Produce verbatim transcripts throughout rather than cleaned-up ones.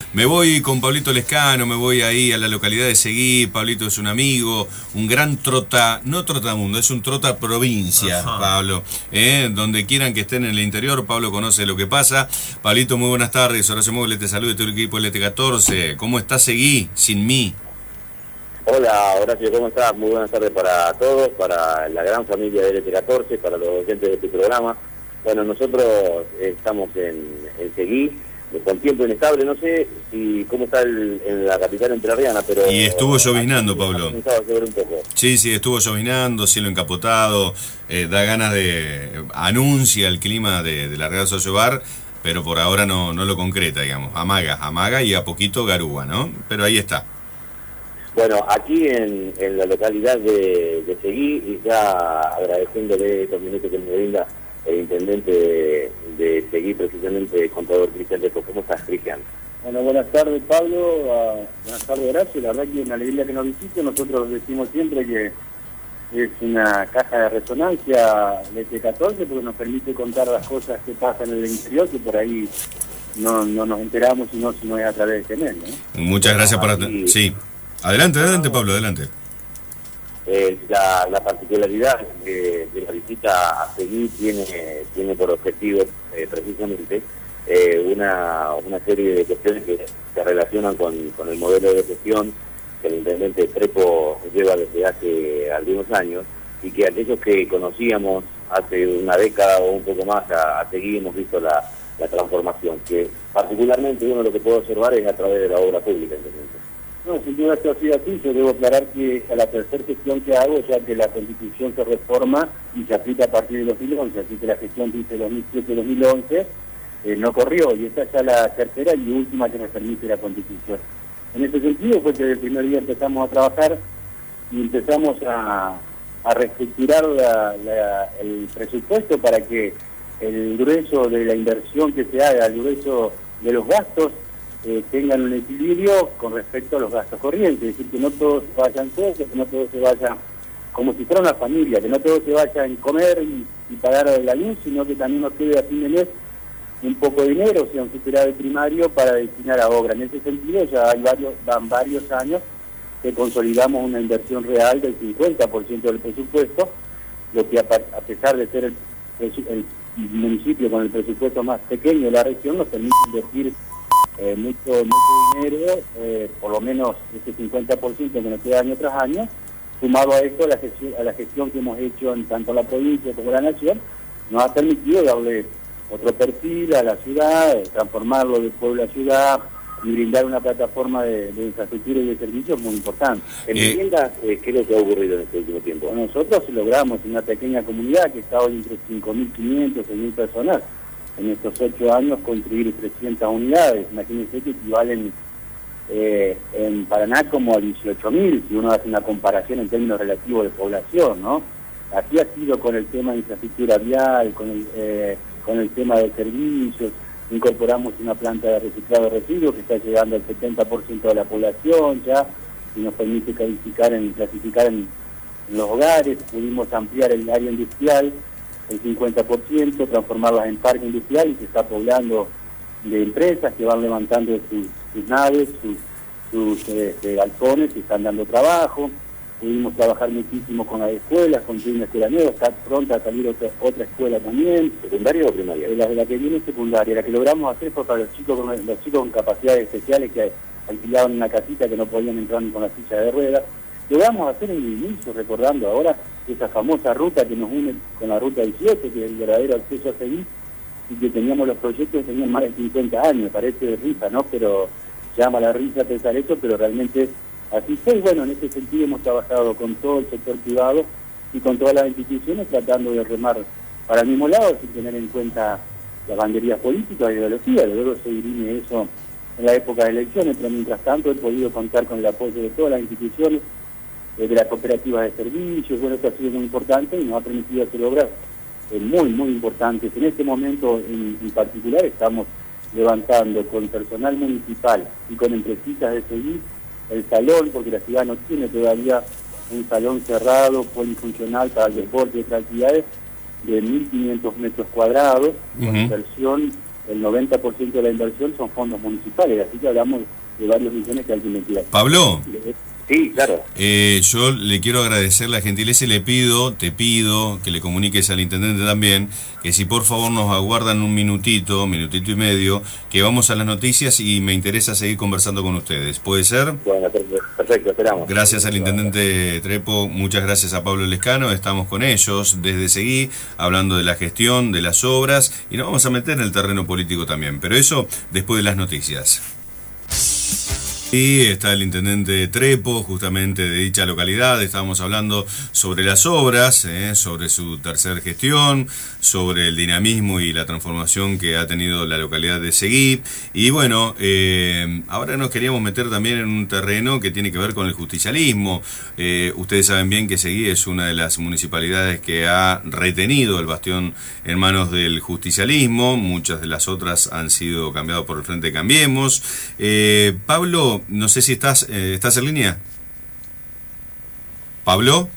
Me voy con Pablito Lescano, me voy ahí a la localidad de Seguí. Pablito es un amigo, un gran trota, no trotamundo, es un trota provincia, Ajá. Pablo. ¿eh? Donde quieran que estén en el interior, Pablo conoce lo que pasa. Pablito, muy buenas tardes. Horacio Mogle te saluda, todo el equipo L T catorce. ¿Cómo está Seguí sin mí? Hola Horacio, ¿cómo estás? Muy buenas tardes para todos, para la gran familia de L T catorce, para los oyentes de este programa. Bueno, nosotros estamos en, en Seguí, con tiempo inestable, no sé si cómo está el, en la capital entrerriana, pero... Y estuvo lloviznando, Pablo. Ha comenzado a llover un poco. Sí, sí, estuvo lloviznando, cielo encapotado, eh, da ganas de... anuncia el clima de, de la Real Sociedad, pero por ahora no, no lo concreta, digamos. Amaga, amaga y a poquito garúa, ¿no? Pero ahí está. Bueno, aquí en, en la localidad de, de Seguí, y ya agradeciéndole estos minutos que me brinda el intendente de, de Seguí, precisamente, contador Cristian Deco. ¿Cómo estás, Cristian? Bueno, buenas tardes, Pablo. Uh, buenas tardes, Horacio. La verdad que es una alegría que nos visite. Nosotros decimos siempre que es una caja de resonancia L T catorce porque nos permite contar las cosas que pasan en el interior, que por ahí no, no nos enteramos, sino si no es a través de tener, ¿no? Muchas gracias por... Aquí... Sí. Adelante, adelante, Pablo, adelante. Eh, la, la particularidad de, de la visita a Seguí tiene, tiene por objetivo eh, precisamente eh, una, una serie de cuestiones que se relacionan con, con el modelo de gestión que el intendente Trepo lleva desde hace algunos años, y que aquellos que conocíamos hace una década o un poco más a, a Seguí hemos visto la, la transformación, que particularmente uno lo que puede observar es a través de la obra pública, intendente. No, sin duda esto ha sido así. Yo debo aclarar que a la tercera gestión que hago, ya que la Constitución se reforma y se aplica a partir de dos mil once, así que la gestión dice dos mil siete dos mil once, eh, no corrió, y esta es ya la tercera y última que nos permite la Constitución. En ese sentido fue que desde el primer día empezamos a trabajar y empezamos a, a reestructurar la, la, el presupuesto para que el grueso de la inversión que se haga, el grueso de los gastos, Eh, tengan un equilibrio con respecto a los gastos corrientes, es decir, que no todos se vayan cosas, que no todo se vaya como si fuera una familia, que no todo se vaya en comer y, y pagar la luz, sino que también nos quede a fin de mes un poco de dinero, o sea, un superávit primario para destinar a obra. En ese sentido ya hay varios, van varios años que consolidamos una inversión real del cincuenta por ciento del presupuesto, lo que a, a pesar de ser el, el municipio con el presupuesto más pequeño de la región, nos permite invertir Eh, mucho, mucho dinero, eh, por lo menos ese cincuenta por ciento que nos queda año tras año, sumado a esto, a la gestión, a la gestión que hemos hecho en tanto la provincia como la nación, nos ha permitido darle otro perfil a la ciudad, transformarlo de pueblo a ciudad y brindar una plataforma de, de infraestructura y de servicios muy importante. En viviendas, eh, ¿qué es lo que ha ocurrido en este último tiempo? Bueno, nosotros logramos una pequeña comunidad que está hoy entre cinco mil quinientas, seis mil personas, en estos ocho años construir trescientas unidades, imagínense que equivalen eh, en Paraná como a dieciocho mil, si uno hace una comparación en términos relativos de población, ¿no? Aquí ha sido con el tema de infraestructura vial, con el, eh, con el tema de servicios, incorporamos una planta de reciclado de residuos que está llegando al setenta por ciento de la población ya, y nos permite clasificar en, clasificar en, en los hogares, pudimos ampliar el área industrial, el cincuenta por ciento, transformarlas en parque industrial, y se está poblando de empresas que van levantando sus, sus naves, sus, sus este, galpones, que están dando trabajo. Pudimos trabajar muchísimo con las escuelas, construir una escuela nueva, está pronta a salir otra, otra escuela también. ¿Secundaria o primaria? La, la que viene secundaria, la que logramos hacer fue para los chicos con, los chicos con capacidades especiales que alquilaban una casita que no podían entrar ni con la silla de ruedas. Logramos hacer en el inicio, recordando ahora esa famosa ruta que nos une con la ruta dieciocho, que es el verdadero acceso a Seguí, y que teníamos los proyectos que tenían más de cincuenta años, parece de risa, ¿no? Pero llama la risa pensar esto, pero realmente así fue. Y bueno, en ese sentido hemos trabajado con todo el sector privado y con todas las instituciones tratando de remar para el mismo lado, sin tener en cuenta las banderías políticas y ideologías. Luego se dirime eso en la época de elecciones, pero mientras tanto he podido contar con el apoyo de todas las instituciones, de las cooperativas de servicios. Bueno, esto ha sido muy importante y nos ha permitido hacer obras eh, muy, muy importantes. En este momento en, en particular estamos levantando con personal municipal y con empresitas de Seguí el salón, porque la ciudad no tiene todavía un salón cerrado, polifuncional para el deporte y otras actividades, de mil quinientos metros cuadrados, uh-huh. con inversión el noventa por ciento de la inversión son fondos municipales, así que hablamos de varios millones que hay que invertir. Pablo. Sí, claro. Eh, yo le quiero agradecer la gentileza y le pido, te pido que le comuniques al intendente también, que si por favor nos aguardan un minutito, minutito y medio, que vamos a las noticias y me interesa seguir conversando con ustedes. ¿Puede ser? Bueno, perfecto, esperamos. Gracias al intendente Trepo, muchas gracias a Pablo Lescano, estamos con ellos desde Seguí, hablando de la gestión, de las obras, y nos vamos a meter en el terreno político también, pero eso después de las noticias. Y está el intendente Trepo, justamente de dicha localidad. Estábamos hablando sobre las obras, eh, sobre su tercer gestión, sobre el dinamismo y la transformación que ha tenido la localidad de Seguí. Y bueno, eh, ahora nos queríamos meter también en un terreno que tiene que ver con el justicialismo. Eh, ustedes saben bien que Seguí es una de las municipalidades que ha retenido el bastión en manos del justicialismo. Muchas de las otras han sido cambiadas por el Frente Cambiemos. Eh, Pablo, no sé si estás, eh, ¿estás en línea? ¿Pablo?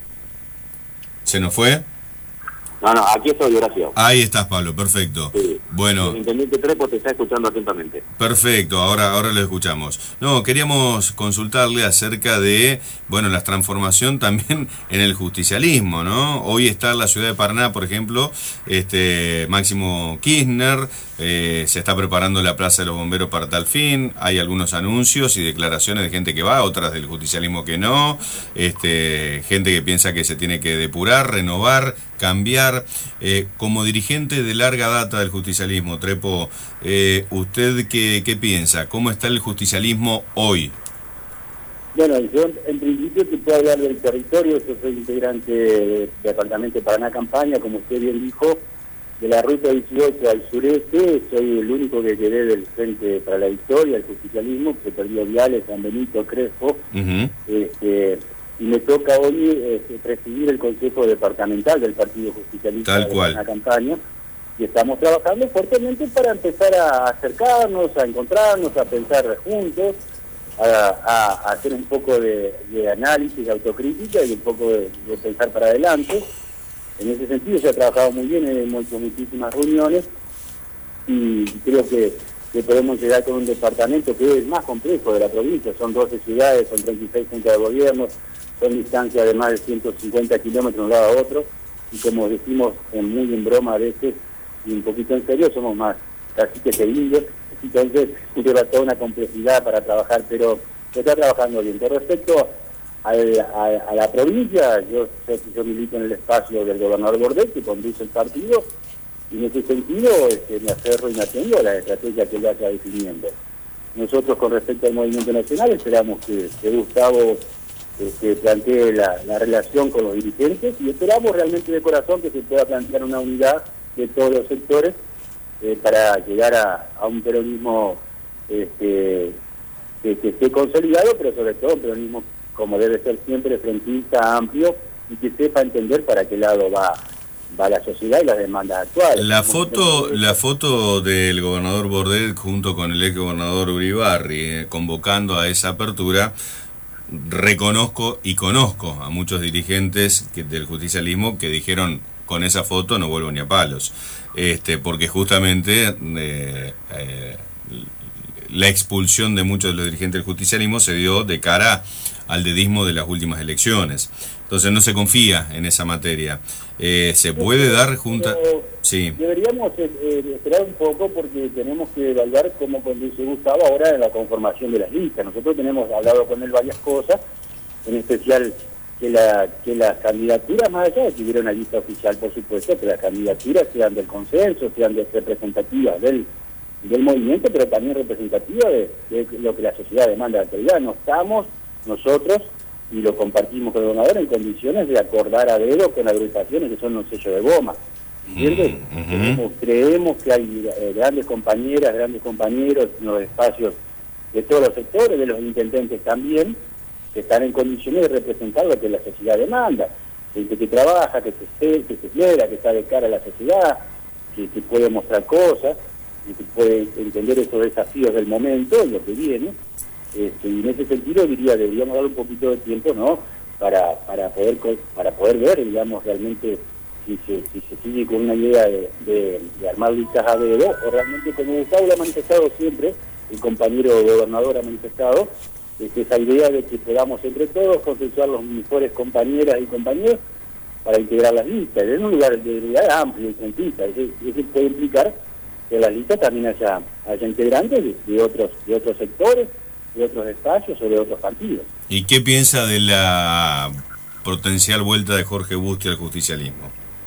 ¿Se nos fue? No, no, aquí estoy, Horacio. Ahí estás, Pablo, perfecto. Sí. Bueno. El intendente Trepo te está escuchando atentamente. Perfecto, ahora, ahora lo escuchamos. No, queríamos consultarle acerca de, bueno, la transformación también en el justicialismo, ¿no? Hoy está en la ciudad de Paraná, por ejemplo, este Máximo Kirchner, eh, se está preparando la Plaza de los Bomberos para tal fin, hay algunos anuncios y declaraciones de gente que va, otras del justicialismo que no, este, gente que piensa que se tiene que depurar, renovar, cambiar. Eh, como dirigente de larga data del justicialismo, Trepo, eh, ¿usted qué, qué piensa? ¿Cómo está el justicialismo hoy? Bueno, yo en principio te puedo hablar del territorio. Yo soy integrante del departamento de Paraná Campaña, como usted bien dijo, de la ruta dieciocho al sureste. Soy el único que quedé del Frente para la Victoria, el justicialismo, que perdió Viales, San Benito, Crespo. Uh-huh. este, y me toca hoy este, presidir el Consejo Departamental del Partido Justicialista Tal de cual. Paraná Campaña. Y estamos trabajando fuertemente para empezar a acercarnos, a encontrarnos, a pensar juntos, a, a, a hacer un poco de, de análisis, de autocrítica y un poco de, de pensar para adelante. En ese sentido se ha trabajado muy bien, hemos hecho muchísimas reuniones y creo que, que podemos llegar con un departamento que es el más complejo de la provincia. Son doce ciudades, son treinta y seis juntas de gobierno, son distancias de más de ciento cincuenta kilómetros de un lado a otro y como decimos en muy en broma a veces y un poquito en serio, somos más caciques que indios, entonces lleva toda una complejidad para trabajar, pero se está trabajando bien. Con respecto al, a, a la provincia, yo, yo milito en el espacio del gobernador Bordet, que conduce el partido, y en ese sentido este, me aferro y me atengo a la estrategia que él vaya definiendo. Nosotros con respecto al movimiento nacional esperamos que, que Gustavo este, plantee la, la relación con los dirigentes y esperamos realmente de corazón que se pueda plantear una unidad de todos los sectores eh, para llegar a, a un peronismo este, que, que esté consolidado, pero sobre todo un peronismo como debe ser siempre, frentista, amplio, y que sepa entender para qué lado va, va la sociedad y las demandas actuales. La foto, la foto del gobernador Bordet junto con el ex gobernador Uribarri eh, convocando a esa apertura, reconozco y conozco a muchos dirigentes que, del justicialismo que dijeron: con esa foto no vuelvo ni a palos, este, porque justamente eh, eh, la expulsión de muchos de los dirigentes del justicialismo se dio de cara al dedismo de las últimas elecciones. Entonces no se confía en esa materia. Eh, ¿Se puede dar junta? Sí. Deberíamos eh, esperar un poco porque tenemos que evaluar cómo conduce Gustavo ahora en la conformación de las listas. Nosotros tenemos hablado con él varias cosas, en especial que la que las candidaturas, más allá de que hubiera una lista oficial, por supuesto, que las candidaturas sean del consenso, sean de representativas del, del movimiento, pero también representativas de, de lo que la sociedad demanda de la actualidad. No estamos nosotros, y lo compartimos con el gobernador, en condiciones de acordar a dedo con agrupaciones que son un sello de goma. ¿Entiendes? Uh-huh. Creemos, creemos que hay eh, grandes compañeras, grandes compañeros en los espacios de todos los sectores, de los intendentes también, que están en condiciones de representar lo que la sociedad demanda. Gente que trabaja, que se que se esmera, que está de cara a la sociedad, que, que puede mostrar cosas, y que puede entender esos desafíos del momento, lo que viene. Este, y en ese sentido diría, deberíamos dar un poquito de tiempo, ¿no?, para para poder para poder ver, digamos, realmente si se, si se sigue con una idea de, de, de armar listas a dedo, o realmente, como Gustavo lo ha manifestado siempre, el compañero gobernador ha manifestado, es esa idea de que podamos entre todos consensuar los mejores compañeras y compañeros para integrar las listas, en un lugar de lugar amplio y centrista. Eso, eso puede implicar que en las listas también haya, haya integrantes de, de otros de otros sectores, de otros espacios o de otros partidos. ¿Y qué piensa de la potencial vuelta de Jorge Busti al justicialismo?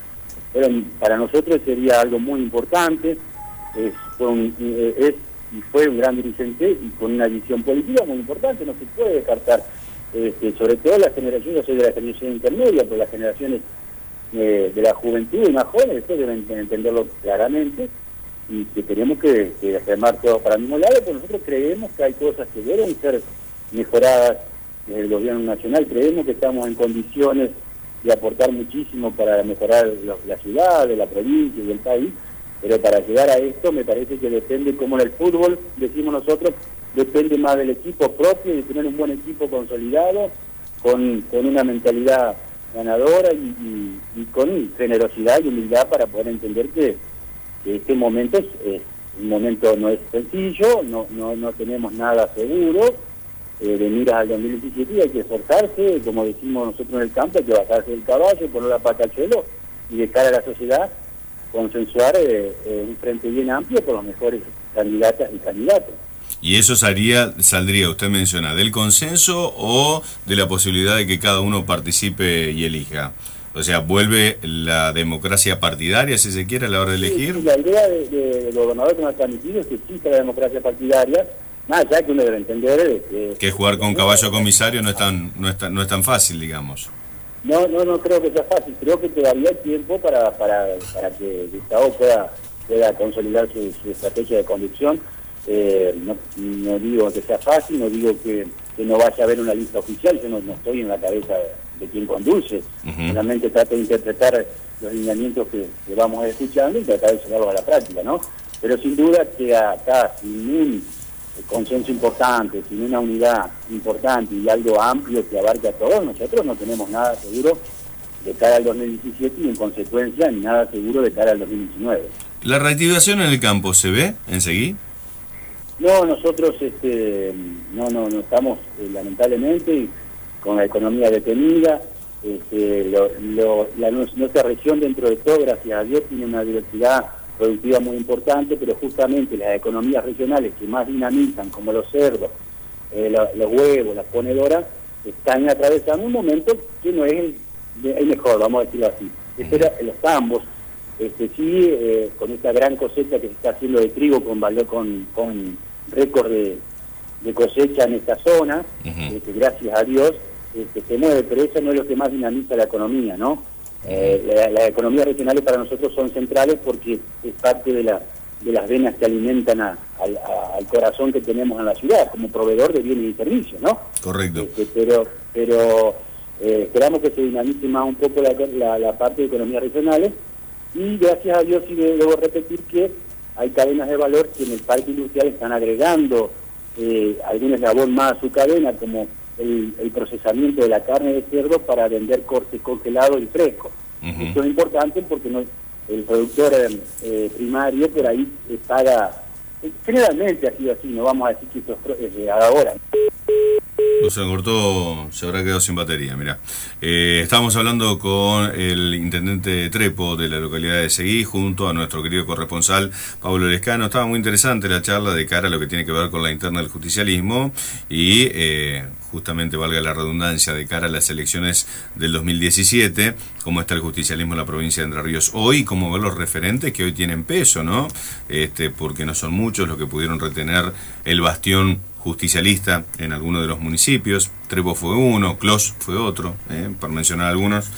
Pero para nosotros sería algo muy importante, es, fue un, es y fue un gran dirigente y con una visión política muy importante, no se puede descartar, este, sobre todo las generaciones, yo soy de la generación intermedia, pero las generaciones eh, de la juventud y más jóvenes, ustedes deben entenderlo claramente, y que tenemos que, que remar todos para el mismo lado, porque nosotros creemos que hay cosas que deben ser mejoradas desde el gobierno nacional, creemos que estamos en condiciones de aportar muchísimo para mejorar los, la ciudad, de la provincia y del país, pero para llegar a esto me parece que depende, como en el fútbol decimos nosotros, depende más del equipo propio y de tener un buen equipo consolidado, con, con una mentalidad ganadora y, y, y con generosidad y humildad para poder entender que, que este momento es, es un momento no es sencillo, no, no, no tenemos nada seguro, eh, de miras al dos mil diecisiete y hay que esforzarse, como decimos nosotros en el campo, hay que bajarse del caballo, poner la pata al suelo y de cara a la sociedad consensuar eh, eh, un frente bien amplio por los mejores candidatas y candidatos. ¿Y eso saldría, saldría, usted menciona, del consenso o de la posibilidad de que cada uno participe y elija? O sea, ¿vuelve la democracia partidaria, si se quiere, a la hora de elegir? Sí, sí, la idea de, de, del gobernador que nos ha transmitido es que existe la democracia partidaria, más allá que uno debe entender... Eh, que jugar con caballo comisario no es tan, no es tan, no es tan fácil, digamos. No, no, no creo que sea fácil. Creo que todavía hay tiempo para, para, para que Gustavo pueda, pueda consolidar su, su estrategia de conducción. Eh, no, no digo que sea fácil, no digo que, que no vaya a haber una lista oficial, yo no, no estoy en la cabeza de, de quien conduce. Uh-huh. Solamente trato de interpretar los lineamientos que, que vamos escuchando y tratar de llevarlos a la práctica, ¿no? Pero sin duda que acá, sin un consenso importante, sin una unidad importante y algo amplio que abarque a todos, nosotros no tenemos nada seguro de cara al dos mil diecisiete y en consecuencia ni nada seguro de cara al dos mil diecinueve. ¿La reactivación en el campo se ve enseguida? No, nosotros este, no, no, no estamos eh, lamentablemente con la economía detenida. Este, lo, lo, la, nuestra región dentro de todo, gracias a Dios, tiene una diversidad productiva muy importante, pero justamente las economías regionales que más dinamizan, como los cerdos, eh, lo, los huevos, las ponedoras, están atravesando un momento que no es el, el mejor, vamos a decirlo así. Este era los tambos, este, sí, eh, con esta gran cosecha que se está haciendo de trigo con valor, con, con récord de, de cosecha en esta zona, uh-huh. este, gracias a Dios, este, se mueve, pero eso no es lo que más dinamiza la economía, ¿no? Eh, las la economías regionales para nosotros son centrales porque es parte de, la, de las venas que alimentan a, a, al corazón que tenemos en la ciudad, como proveedor de bienes y servicios, ¿no? Correcto. Este, pero pero eh, esperamos que se dinamice más un poco la, la, la parte de economías regionales y gracias a Dios sí debo repetir que hay cadenas de valor que en el parque industrial están agregando eh, algún eslabón más a su cadena, como El, el procesamiento de la carne de cerdo para vender cortes congelados y frescos. Uh-huh. Esto es importante porque no, el productor eh, primario por ahí eh, paga, eh, generalmente ha sido así, no vamos a decir que esto es eh, ahora. Se cortó, se habrá quedado sin batería, mirá. Eh, estábamos hablando con el intendente Trepo de la localidad de Seguí, junto a nuestro querido corresponsal Pablo Lescano. Estaba muy interesante la charla de cara a lo que tiene que ver con la interna del justicialismo y eh, justamente, valga la redundancia, de cara a las elecciones del dos mil diecisiete, cómo está el justicialismo en la provincia de Entre Ríos hoy, cómo ver los referentes que hoy tienen peso, ¿no? Este, porque no son muchos los que pudieron retener el bastión justicialista en algunos de los municipios. Trepo fue uno, Clos fue otro, eh, por mencionar algunos.